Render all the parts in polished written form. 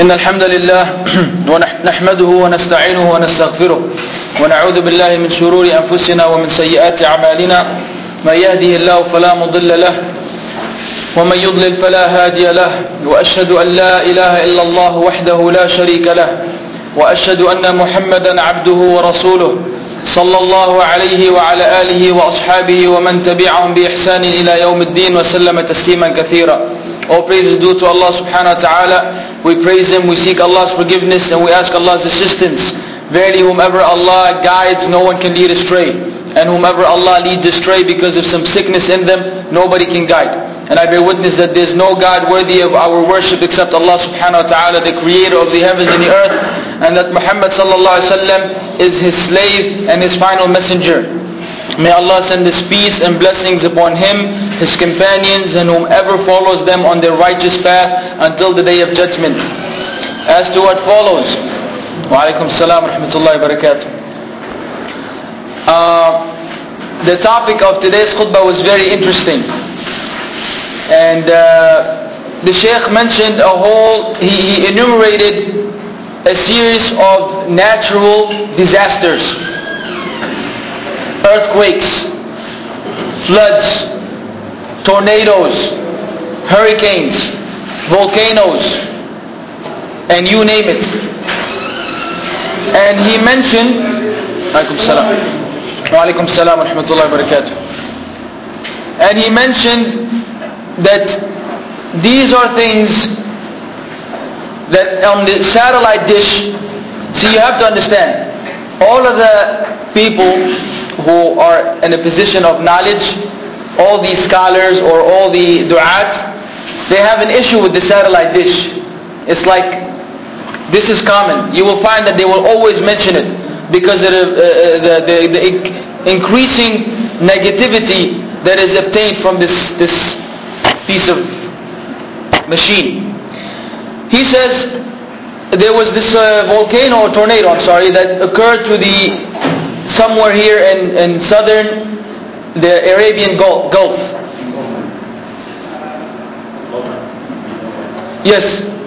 إن الحمد لله نحمده ونستعينه ونستغفره ونعوذ بالله من شرور أنفسنا ومن سيئات أعمالنا من يهده الله فلا مضل له ومن يضلل فلا هادي له وأشهد أن لا إله إلا الله وحده لا شريك له وأشهد أن محمدا عبده ورسوله صلى الله عليه وعلى آله وأصحابه ومن تبعهم بإحسان إلى يوم الدين وسلم تسليما كثيرا. All praise is due to Allah subhanahu wa ta'ala. We praise Him, we seek Allah's forgiveness, and we ask Allah's assistance. Verily, whomever Allah guides, no one can lead astray. And whomever Allah leads astray because of some sickness in them, nobody can guide. And I bear witness that there is no God worthy of our worship except Allah subhanahu wa ta'ala, the creator of the heavens and the earth, and that Muhammad sallallahu alaihi wasallam is His slave and His final messenger. May Allah send His peace and blessings upon him, his companions, and whomever follows them on their righteous path until the day of judgment. As to what follows, wa alaikum salam wa rahmatullahi wa barakatuh. The topic of today's khutbah was very interesting. And the Shaykh mentioned he enumerated a series of natural disasters. Earthquakes, floods, tornadoes, hurricanes, volcanoes, and you name it. And he mentioned, wa alaikum salam wa rahmatullahi wa barakatuh. And he mentioned that these are things that on the satellite dish, see, you have to understand, all of the people who are in a position of knowledge, all these scholars or all the du'at, they have an issue with the satellite dish. It's like, this is common. You will find that they will always mention it because of the increasing negativity that is obtained from this piece of machine. He says there was this volcano or tornado, that occurred to somewhere here in southern the Arabian Gulf. Yes.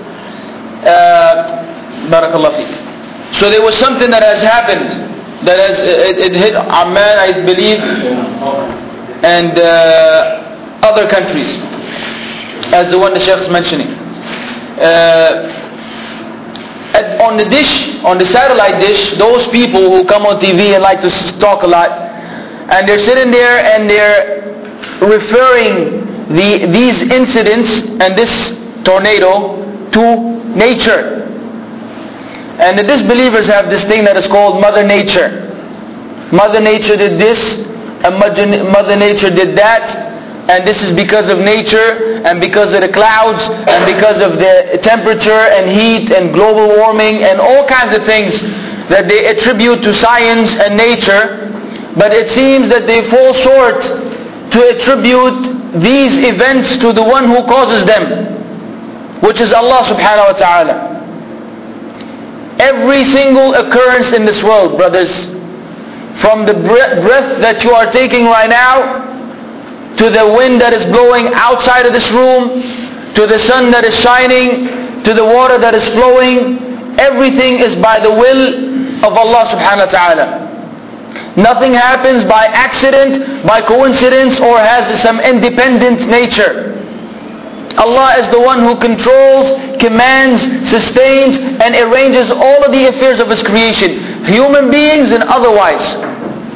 Barakallah feek. So there was something that has happened that it hit Amman, I believe, and other countries, as the one the Shaykh is mentioning. On the dish, on the satellite dish, those people who come on TV and like to talk a lot, and they're sitting there and they're referring these incidents and this tornado to nature. And the disbelievers have this thing that is called Mother Nature. Mother Nature did this, and Mother Nature did that, and this is because of nature, and because of the clouds, and because of the temperature and heat and global warming and all kinds of things that they attribute to science and nature. But it seems that they fall short to attribute these events to the one who causes them, which is Allah subhanahu wa ta'ala. Every single occurrence in this world, brothers, from the breath that you are taking right now, to the wind that is blowing outside of this room, to the sun that is shining, to the water that is flowing, everything is by the will of Allah subhanahu wa ta'ala. Nothing happens by accident, by coincidence, or has some independent nature. Allah is the one who controls, commands, sustains, and arranges all of the affairs of His creation, human beings and otherwise.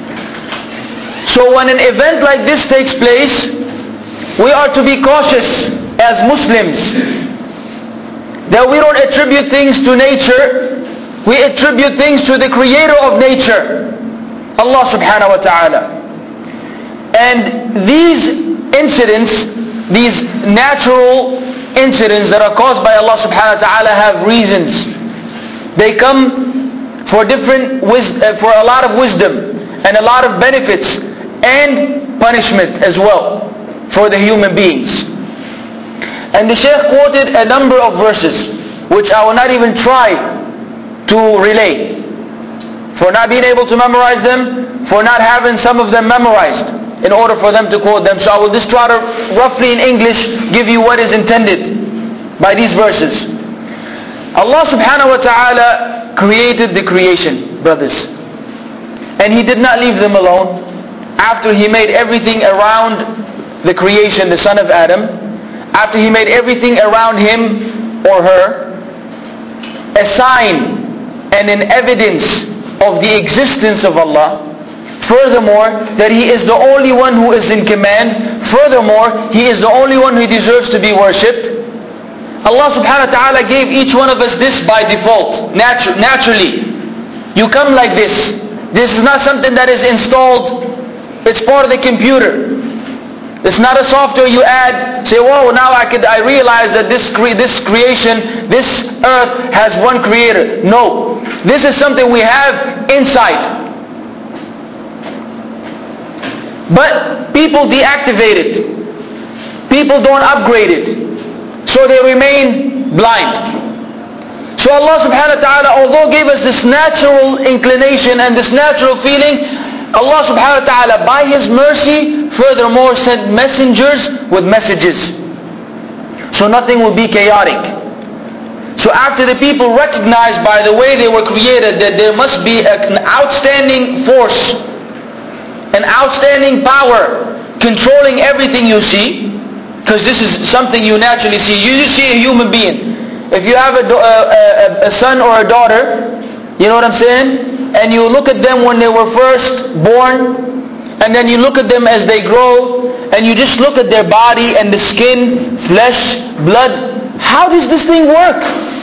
So when an event like this takes place, we are to be cautious as Muslims that we don't attribute things to nature, we attribute things to the creator of nature, Allah subhanahu wa ta'ala. And these incidents, these natural incidents that are caused by Allah subhanahu wa ta'ala have reasons. They come for for a lot of wisdom and a lot of benefits and punishment as well for the human beings. And the Shaykh quoted a number of verses which I will not even try to relay, for not being able to memorize them, for not having some of them memorized in order for them to quote them. So I will just try to roughly in English give you what is intended by these verses. Allah subhanahu wa ta'ala created the creation, brothers. And He did not leave them alone. After He made everything around the creation, the son of Adam, after He made everything around him or her, a sign and an evidence of the existence of Allah. Furthermore, that He is the only one who is in command. Furthermore, He is the only one who deserves to be worshipped. Allah subhanahu wa ta'ala gave each one of us this by default, naturally. You come like this. This is not something that is installed. It's part of the computer. It's not a software you add, say, whoa, now I realize that this creation, this earth has one creator. No. This is something we have inside. But people deactivate it. People don't upgrade it. So they remain blind. So Allah subhanahu wa ta'ala, although gave us this natural inclination and this natural feeling, Allah subhanahu wa ta'ala, by His mercy, furthermore sent messengers with messages. So nothing will be chaotic. So after the people recognized by the way they were created that there must be an outstanding force, an outstanding power controlling everything you see, because this is something you naturally see. You see a human being. If you have a son or a daughter, you know what I'm saying? And you look at them when they were first born, and then you look at them as they grow, and you just look at their body and the skin, flesh, blood. How does this thing work?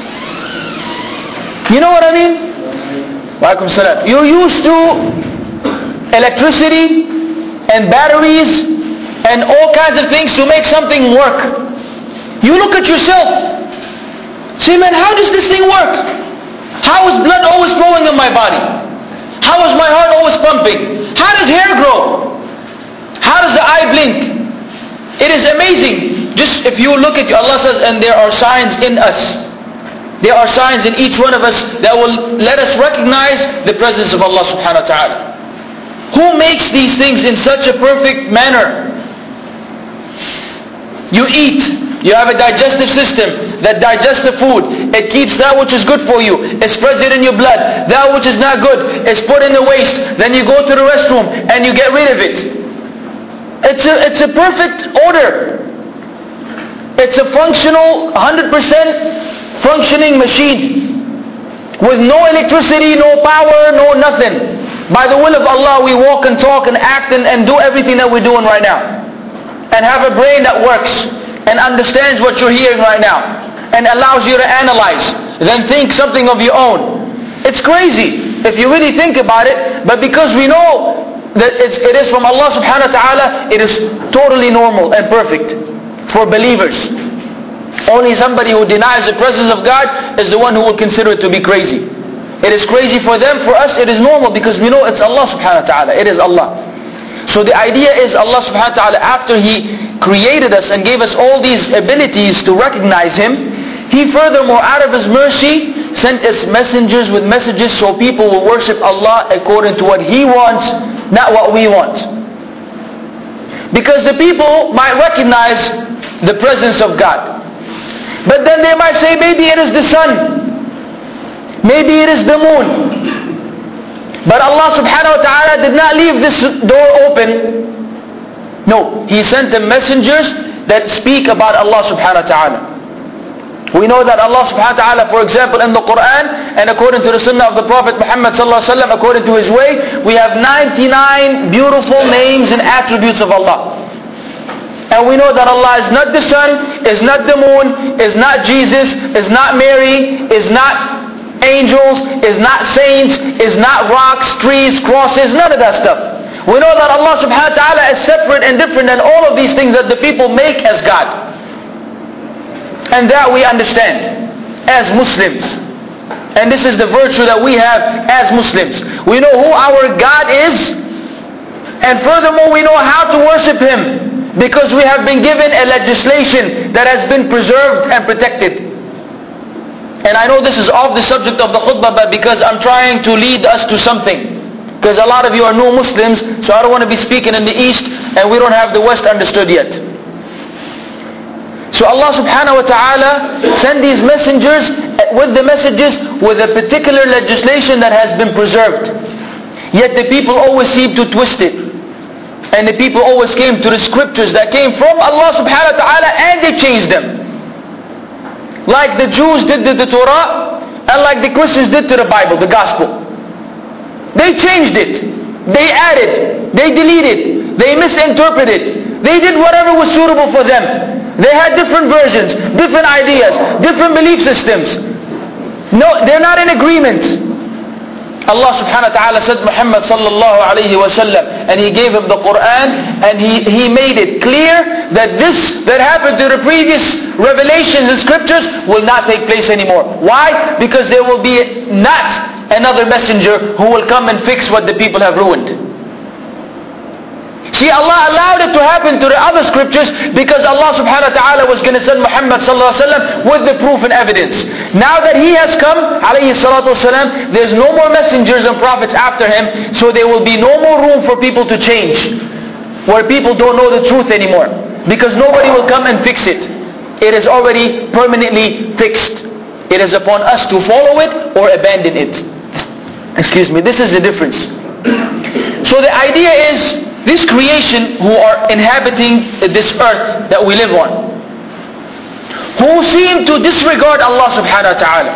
You know what I mean? Walaikum salam. You're used to electricity and batteries and all kinds of things to make something work. You look at yourself. Say, man, how does this thing work? How is blood always flowing in my body? How is my heart always pumping? How does hair grow? How does the eye blink? It is amazing. Just if you look at, Allah says, and there are signs in us. There are signs in each one of us that will let us recognize the presence of Allah subhanahu wa ta'ala. Who makes these things in such a perfect manner? You eat. You have a digestive system that digests the food. It keeps that which is good for you. It spreads it in your blood. That which is not good is put in the waste. Then you go to the restroom and you get rid of it. It's a perfect order. It's a functional, 100% functioning machine. With no electricity, no power, no nothing. By the will of Allah, we walk and talk and act and do everything that we're doing right now. And have a brain that works and understands what you're hearing right now and allows you to analyze, then think something of your own. It's crazy if you really think about it, but because we know that it is from Allah subhanahu wa ta'ala, it is totally normal and perfect for believers. Only somebody who denies the presence of God is the one who will consider it to be crazy. It is crazy for them. For us it is normal because we know it's Allah subhanahu wa ta'ala. It is Allah. So the idea is Allah subhanahu wa ta'ala, after He created us and gave us all these abilities to recognize Him, He furthermore out of His mercy sent us messengers with messages so people will worship Allah according to what He wants, not what we want. Because the people might recognize the presence of God. But then they might say, maybe it is the sun. Maybe it is the moon. But Allah subhanahu wa ta'ala did not leave this door open. No, He sent the messengers that speak about Allah subhanahu wa ta'ala. We know that Allah subhanahu wa ta'ala, for example, in the Quran, and according to the sunnah of the Prophet Muhammad sallallahu alaihi wasallam, according to his way, we have 99 beautiful names and attributes of Allah. And we know that Allah is not the sun, is not the moon, is not Jesus, is not Mary, is not angels, is not saints, is not rocks, trees, crosses, none of that stuff. We know that Allah subhanahu wa ta'ala is separate and different than all of these things that the people make as God. And that we understand as Muslims. And this is the virtue that we have as Muslims. We know who our God is, and furthermore we know how to worship Him, because we have been given a legislation that has been preserved and protected. And I know this is off the subject of the khutbah, but because I'm trying to lead us to something. Because a lot of you are new Muslims, so I don't want to be speaking in the East and we don't have the West understood yet. So Allah subhanahu wa ta'ala sent these messengers with the messages with a particular legislation that has been preserved. Yet the people always seem to twist it. And the people always came to the scriptures that came from Allah subhanahu wa ta'ala and they changed them. Like the Jews did to the Torah and like the Christians did to the Bible, the Gospel. They changed it. They added. They deleted. They misinterpreted. They did whatever was suitable for them. They had different versions, different ideas, different belief systems. No, they're not in agreement. Allah subhanahu wa ta'ala said Muhammad sallallahu alayhi wa sallam, and He gave him the Quran, and He made it clear that this that happened to the previous revelations and scriptures will not take place anymore. Why? Because there will be not another messenger who will come and fix what the people have ruined. See, Allah allowed it to happen to the other scriptures because Allah subhanahu wa ta'ala was going to send Muhammad sallallahu alaihi wasallam with the proof and evidence. Now that he has come, alayhi salatu wasalam, there's no more messengers and prophets after him, so there will be no more room for people to change, where people don't know the truth anymore, because nobody will come and fix it. It is already permanently fixed. It is upon us to follow it or abandon it. Excuse me, this is the difference. So the idea is, this creation who are inhabiting this earth that we live on, who seem to disregard Allah subhanahu wa ta'ala,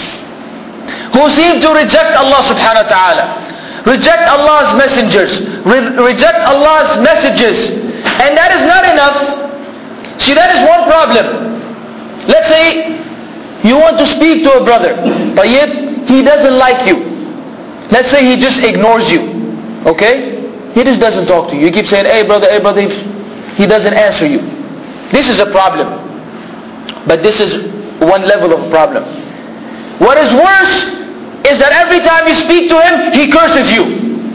who seem to reject Allah subhanahu wa ta'ala, reject Allah's messengers, reject Allah's messages, and that is not enough. See, that is one problem. Let's say you want to speak to a brother, but yet he doesn't like you. Let's say he just ignores you. Okay? He just doesn't talk to you. You keep saying, hey brother, he doesn't answer you. This is a problem. But this is one level of problem. What is worse is that every time you speak to him, he curses you.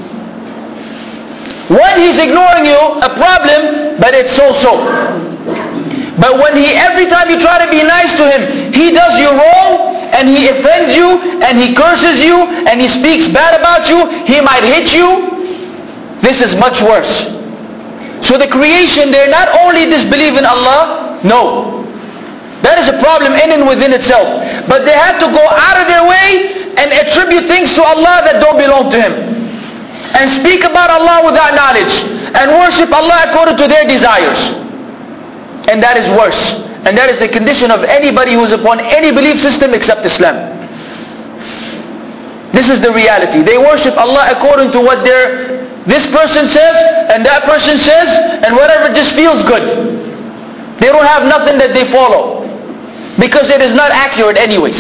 When he's ignoring you, a problem, but it's so-so. But when every time you try to be nice to him, he does you wrong, and he offends you, and he curses you, and he speaks bad about you, he might hit you. This is much worse. So the creation, they not only disbelieve in Allah, no. That is a problem in and within itself. But they have to go out of their way and attribute things to Allah that don't belong to Him. And speak about Allah without knowledge. And worship Allah according to their desires. And that is worse. And that is the condition of anybody who is upon any belief system except Islam. This is the reality. They worship Allah according to what this person says and that person says, and whatever just feels good. They don't have nothing that they follow, because it is not accurate anyways.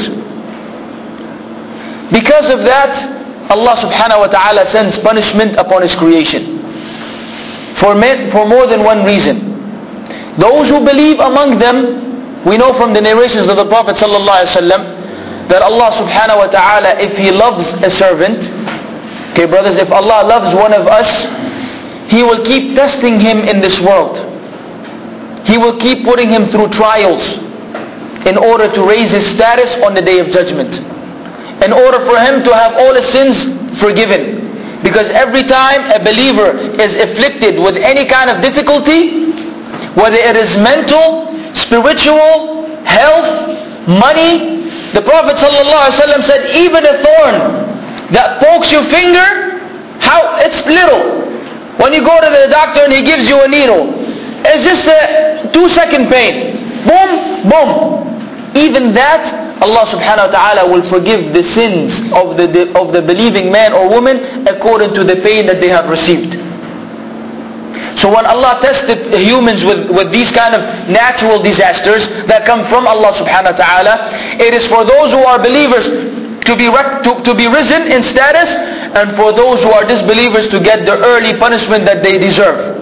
Because of that, Allah subhanahu wa ta'ala sends punishment upon His creation for more than one reason. Those who believe among them, we know from the narrations of the Prophet sallallahu alaihi wasallam that Allah subhanahu wa ta'ala, if He loves a servant, okay brothers, if Allah loves one of us, He will keep testing him in this world. He will keep putting him through trials in order to raise his status on the Day of Judgment. In order for him to have all his sins forgiven. Because every time a believer is afflicted with any kind of difficulty, whether it is mental, spiritual, health, money, the Prophet ﷺ said, even a thorn that pokes your finger, how it's little. When you go to the doctor and he gives you a needle, it's just a 2-second pain. Boom, boom. Even that, Allah subhanahu wa ta'ala will forgive the sins of the believing man or woman according to the pain that they have received. So when Allah tested humans with these kind of natural disasters that come from Allah subhanahu wa ta'ala, it is for those who are believers to be risen in status, and for those who are disbelievers to get the early punishment that they deserve.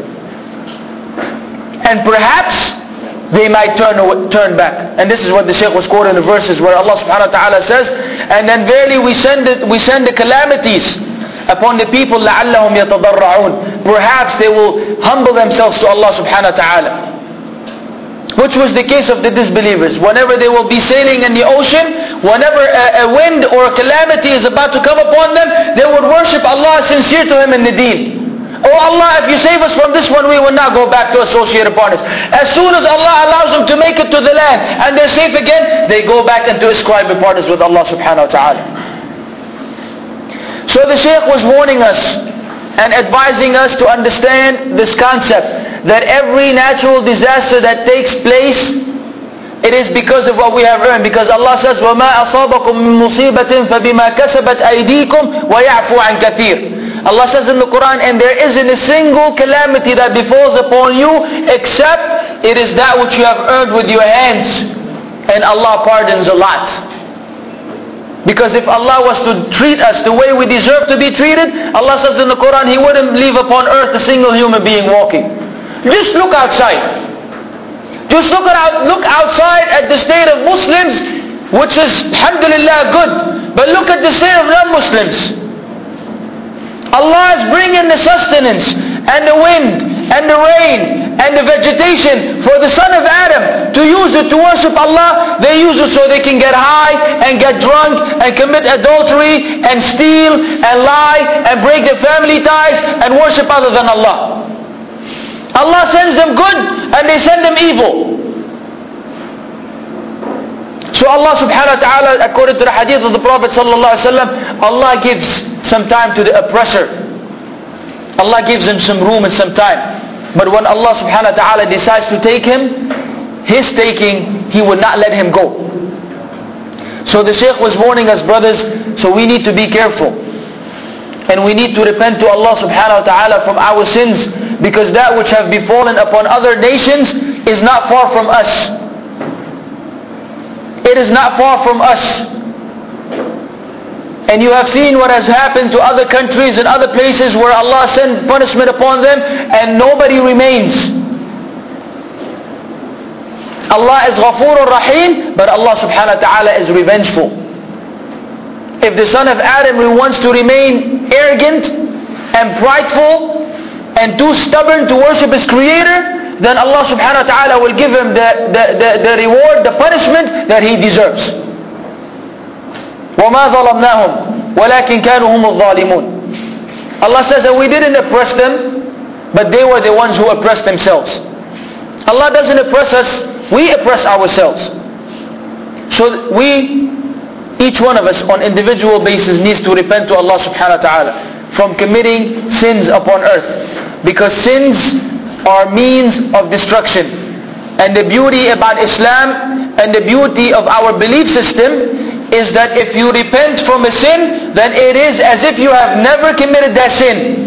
And perhaps they might turn back. And this is what the Shaykh was quoting in the verses where Allah subhanahu wa ta'ala says, and then verily we send the calamities upon the people لَعَلَّهُمْ يَتَضَرَّعُونَ. Perhaps they will humble themselves to Allah subhanahu wa ta'ala. Which was the case of the disbelievers. Whenever they will be sailing in the ocean, whenever a wind or a calamity is about to come upon them, they would worship Allah sincere to Him in the deen. Oh Allah, if you save us from this one, we will not go back to associated partners. As soon as Allah allows them to make it to the land and they're safe again, they go back into ascribing partners with Allah subhanahu wa ta'ala. So the Shaykh was warning us and advising us to understand this concept, that every natural disaster that takes place, it is because of what we have earned. Because Allah says, وَمَا أَصَابَكُم مِّن مُّصِيبَةٍ فَبِمَا كَسَبَتْ أَيْدِيكُمْ وَيَعْفُو عَنْ كَثِيرٍ. Allah says in the Quran, and there isn't a single calamity that befalls upon you except it is that which you have earned with your hands. And Allah pardons a lot. Because if Allah was to treat us the way we deserve to be treated, Allah says in the Quran, He wouldn't leave upon earth a single human being walking. Just look outside. Just look outside at the state of Muslims, which is, alhamdulillah, good. But look at the state of non-Muslims. Allah is bringing the sustenance and the wind and the rain and the vegetation for the son of Adam to use it to worship Allah. They use it so they can get high and get drunk and commit adultery and steal and lie and break their family ties and worship other than Allah. Allah sends them good and they send them evil. So Allah subhanahu wa ta'ala, according to the hadith of the Prophet sallallahu alaihi wasallam, Allah gives some time to the oppressor. Allah gives him some room and some time. But when Allah subhanahu wa ta'ala decides to take him, His taking, He will not let him go. So the Shaykh was warning us, brothers, so we need to be careful. And we need to repent to Allah subhanahu wa ta'ala from our sins, because that which have befallen upon other nations is not far from us. It is not far from us. And you have seen what has happened to other countries and other places where Allah sent punishment upon them and nobody remains. Allah is Ghafoor Rahim, but Allah subhanahu wa ta'ala is revengeful. If the son of Adam wants to remain arrogant and prideful and too stubborn to worship his creator, then Allah subhanahu wa ta'ala will give him the reward, the punishment that he deserves. وَمَا ظَلَمْنَاهُمْ وَلَكِنْ كَانُوا هُمُ الظَّالِمُونَ. Allah says that we didn't oppress them, but they were the ones who oppressed themselves. Allah doesn't oppress us, we oppress ourselves. So each one of us on individual basis needs to repent to Allah subhanahu wa ta'ala from committing sins upon earth. Because sins are means of destruction. And the beauty about Islam and the beauty of our belief system is that if you repent from a sin, then it is as if you have never committed that sin.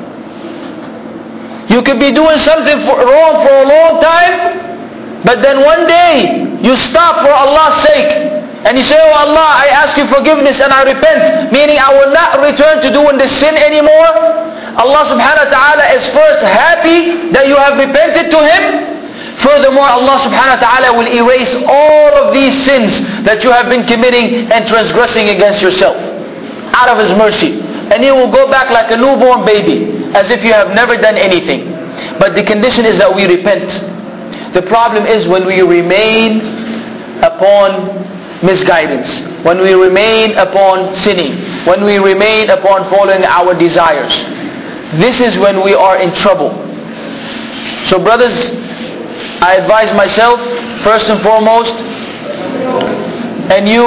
You could be doing something wrong for a long time, but then one day you stop for Allah's sake. And you say, oh Allah, I ask you forgiveness and I repent, meaning I will not return to doing this sin anymore. Allah subhanahu wa ta'ala is first happy that you have repented to Him. Furthermore, Allah subhanahu wa ta'ala will erase all of these sins that you have been committing and transgressing against yourself out of His mercy. And you will go back like a newborn baby, as if you have never done anything. But the condition is that we repent. The problem is when we remain upon misguidance, when we remain upon sinning, when we remain upon following our desires. This is when we are in trouble. So brothers, I advise myself first and foremost, and you.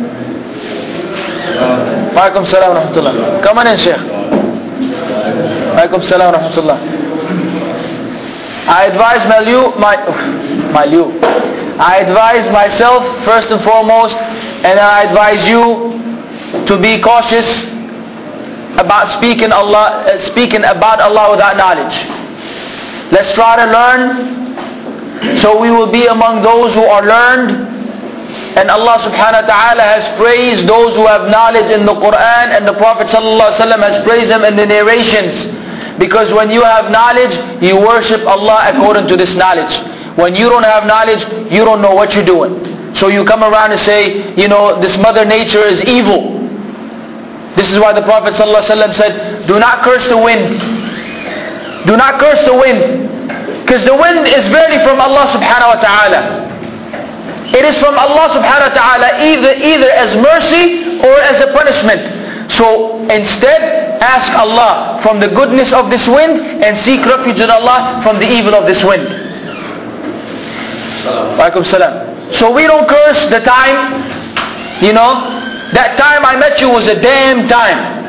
Walaikum salam wa rahmatullah. Come on in, Shaykh. Walaikum salam wa rahmatullah. I advise myself first and foremost, and I advise you to be cautious about speaking about Allah without knowledge. Let's try to learn, so we will be among those who are learned. And Allah subhanahu wa ta'ala has praised those who have knowledge in the Quran, and the Prophet sallallahu alaihi wasallam has praised them in the narrations. Because when you have knowledge, you worship Allah according to this knowledge. When you don't have knowledge, you don't know what you're doing. So you come around and say, this Mother Nature is evil. This is why the Prophet ﷺ said, do not curse the wind. Do not curse the wind. Because the wind is very from Allah subhanahu wa ta'ala. It is from Allah subhanahu wa ta'ala either as mercy or as a punishment. So instead, ask Allah from the goodness of this wind and seek refuge in Allah from the evil of this wind. Walaikum salam. So we don't curse the time, that time I met you was a damn time.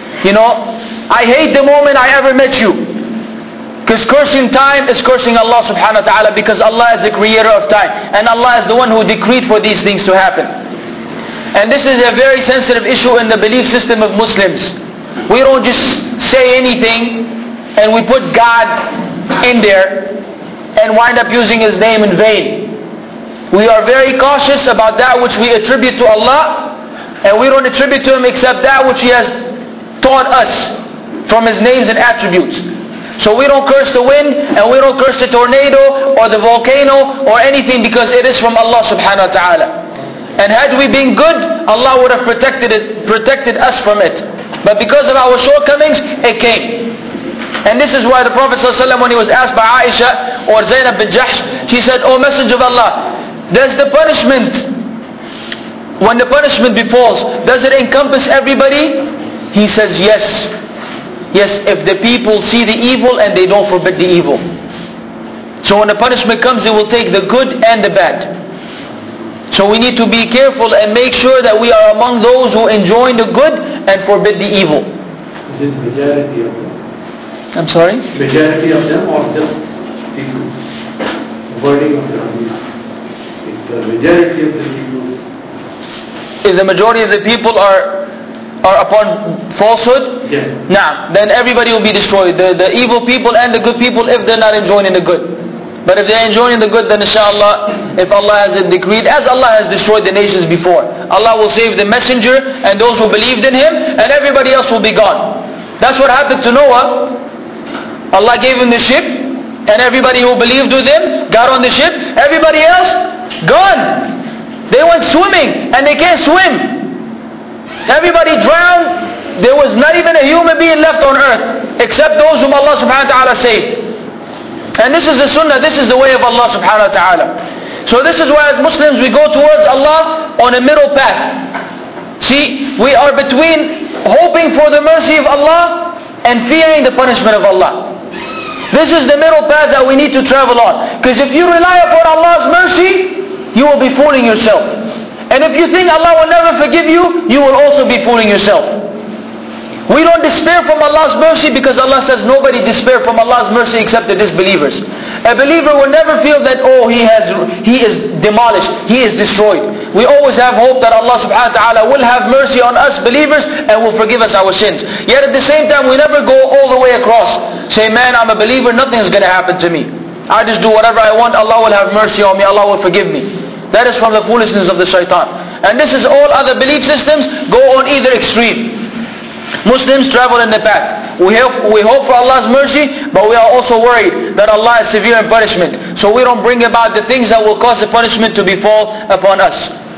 I hate the moment I ever met you. Because cursing time is cursing Allah subhanahu wa ta'ala, because Allah is the creator of time. And Allah is the one who decreed for these things to happen. And this is a very sensitive issue in the belief system of Muslims. We don't just say anything and we put God in there and wind up using His name in vain. We are very cautious about that which we attribute to Allah, and we don't attribute to Him except that which He has taught us from His names and attributes. So we don't curse the wind, and we don't curse the tornado or the volcano or anything, because it is from Allah subhanahu wa ta'ala. And had we been good, Allah would have protected us from it. But because of our shortcomings, it came. And this is why the Prophet ﷺ, when he was asked by Aisha or Zainab bin Jahsh, she said, "O Messenger of Allah, does the punishment, when the punishment befalls, does it encompass everybody?" He says, yes. Yes, if the people see the evil and they don't forbid the evil. So when the punishment comes, it will take the good and the bad. So we need to be careful and make sure that we are among those who enjoin the good and forbid the evil. Is it majority of them? I'm sorry? Majority of them or just people? Wording of the hadith. If the majority of the people... If the majority of the people are upon falsehood, yes. Nah, then everybody will be destroyed. The evil people and the good people, if they're not enjoining the good. But if they're enjoying the good, then inshallah, if Allah has it decreed, as Allah has destroyed the nations before, Allah will save the messenger and those who believed in him, and everybody else will be gone. That's what happened to Noah. Allah gave him the ship, and everybody who believed with him got on the ship. Everybody else, gone. They went swimming, and they can't swim. Everybody drowned. There was not even a human being left on earth, except those whom Allah subhanahu wa ta'ala saved. And this is the sunnah, this is the way of Allah subhanahu wa ta'ala. So this is why as Muslims we go towards Allah on a middle path. See, we are between hoping for the mercy of Allah and fearing the punishment of Allah. This is the middle path that we need to travel on. Because if you rely upon Allah's mercy, you will be fooling yourself. And if you think Allah will never forgive you, you will also be fooling yourself. We don't despair from Allah's mercy, because Allah says nobody despair from Allah's mercy except the disbelievers. A believer will never feel that, oh, he is demolished, he is destroyed. We always have hope that Allah subhanahu wa ta'ala will have mercy on us believers and will forgive us our sins. Yet at the same time, we never go all the way across. Say, man, I'm a believer, nothing is going to happen to me. I just do whatever I want, Allah will have mercy on me, Allah will forgive me. That is from the foolishness of the shaitan. And this is all other belief systems go on either extreme. Muslims travel in the path. We hope for Allah's mercy, but we are also worried that Allah is severe in punishment. So we don't bring about the things that will cause the punishment to befall upon us.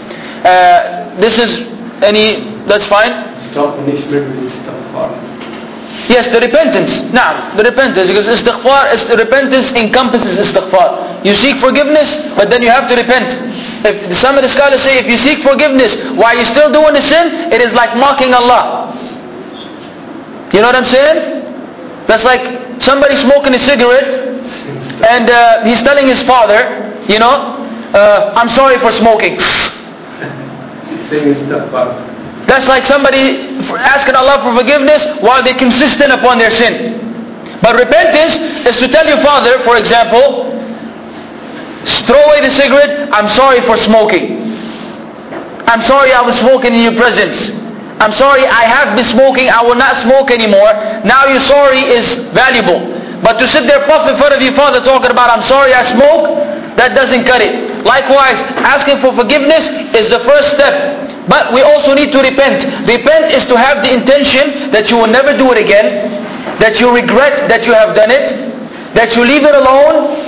That's fine? Stop punishment with istighfar. Yes, the repentance. Now, the repentance, because repentance encompasses istighfar. You seek forgiveness, but then you have to repent. If some of the scholars say, if you seek forgiveness while you're still doing the sin, it is like mocking Allah. You know what I'm saying? That's like somebody smoking a cigarette and he's telling his father, I'm sorry for smoking. That's like somebody asking Allah for forgiveness while they're consistent upon their sin. But repentance is to tell your father, for example, throw away the cigarette, I'm sorry for smoking. I'm sorry I was smoking in your presence. I'm sorry, I have been smoking, I will not smoke anymore. Now your sorry is valuable. But to sit there puff in front of your father talking about, I'm sorry I smoke, that doesn't cut it. Likewise, asking for forgiveness is the first step. But we also need to repent. Repent is to have the intention that you will never do it again, that you regret that you have done it, that you leave it alone,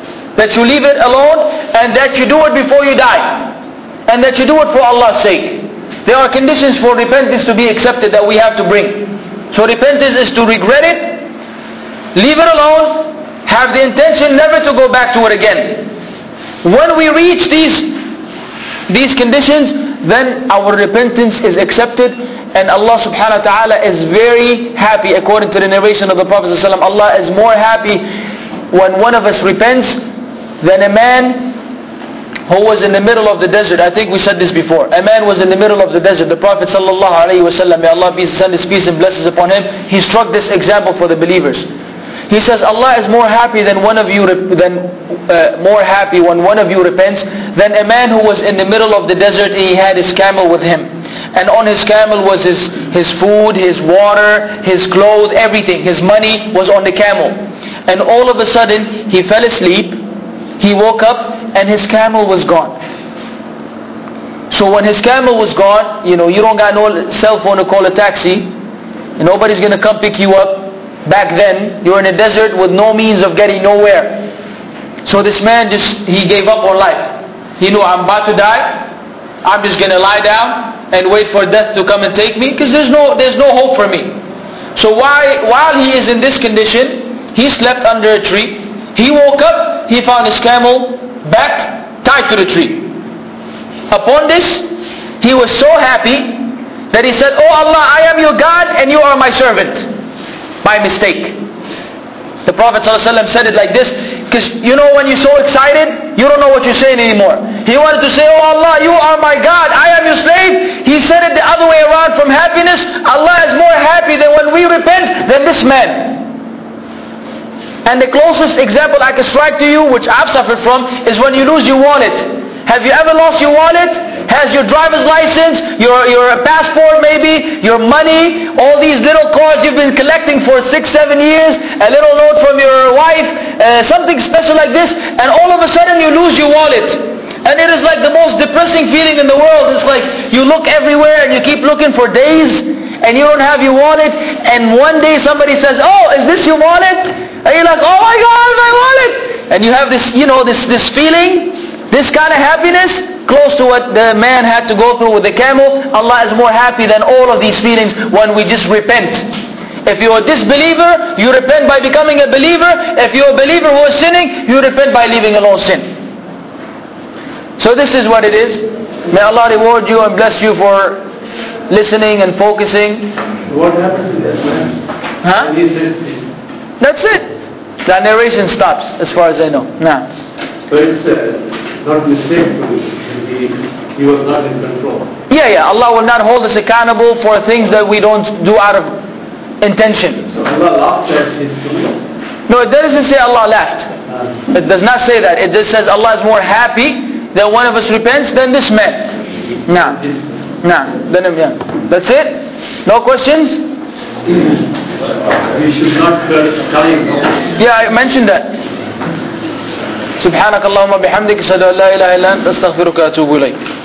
and that you do it before you die, and that you do it for Allah's sake. There are conditions for repentance to be accepted that we have to bring. So repentance is to regret it, leave it alone, have the intention never to go back to it again. When we reach these conditions, then our repentance is accepted, and Allah subhanahu wa ta'ala is very happy. According to the narration of the Prophet ﷺ, Allah is more happy when one of us repents than a man who was in the middle of the desert. I think we said this before. A man was in the middle of the desert. The Prophet ﷺ, may Allah send His peace and blessings upon him, he struck this example for the believers. He says, Allah is more happy than one of you more happy when one of you repents than a man who was in the middle of the desert and he had his camel with him. And on his camel was his food, his water, his clothes, everything. His money was on the camel. And all of a sudden, he fell asleep. He woke up and his camel was gone. So when his camel was gone, you don't got no cell phone to call a taxi. And nobody's going to come pick you up. Back then, you're in a desert with no means of getting nowhere. So this man he gave up on life. He knew, I'm about to die. I'm just going to lie down and wait for death to come and take me, because there's no hope for me. So while he is in this condition, he slept under a tree. He woke up, he found his camel back, tied to the tree. Upon this, he was so happy that he said, Oh Allah, I am your God and you are my servant. By mistake. The Prophet ﷺ said it like this, because when you're so excited, you don't know what you're saying anymore. He wanted to say, Oh Allah, you are my God, I am your slave. He said it the other way around from happiness. Allah is more happy than when we repent than this man. And the closest example I can strike to you, which I've suffered from, is when you lose your wallet. Have you ever lost your wallet? Has your driver's license, your passport maybe, your money, all these little cards you've been collecting for 6-7 years, a little note from your wife, something special like this, and all of a sudden you lose your wallet. And it is like the most depressing feeling in the world. It's like you look everywhere and you keep looking for days and you don't have your wallet, and one day somebody says, Oh, is this your wallet? And you're like, Oh my God, my wallet! And you have this, this feeling, this kind of happiness, close to what the man had to go through with the camel. Allah is more happy than all of these feelings when we just repent. If you're a disbeliever, you repent by becoming a believer. If you're a believer who is sinning, you repent by leaving alone sin. So this is what it is. May Allah reward you and bless you for listening and focusing. What happens to that man? Huh? That's it. The narration stops as far as I know. Nah. So it's not mistake. He was not in control. Yeah. Allah will not hold us accountable for things that we don't do out of intention. So Allah laughed at his doing? No, it doesn't say Allah laughed. It does not say that. It just says Allah is more happy that one of us repents than this man. Nah. That's it? No questions? We should not tell him. Yeah, I mentioned that. سبحانك اللهم وبحمدك أشهد أن لا إله إلا أنت أستغفرك وأتوب إليك.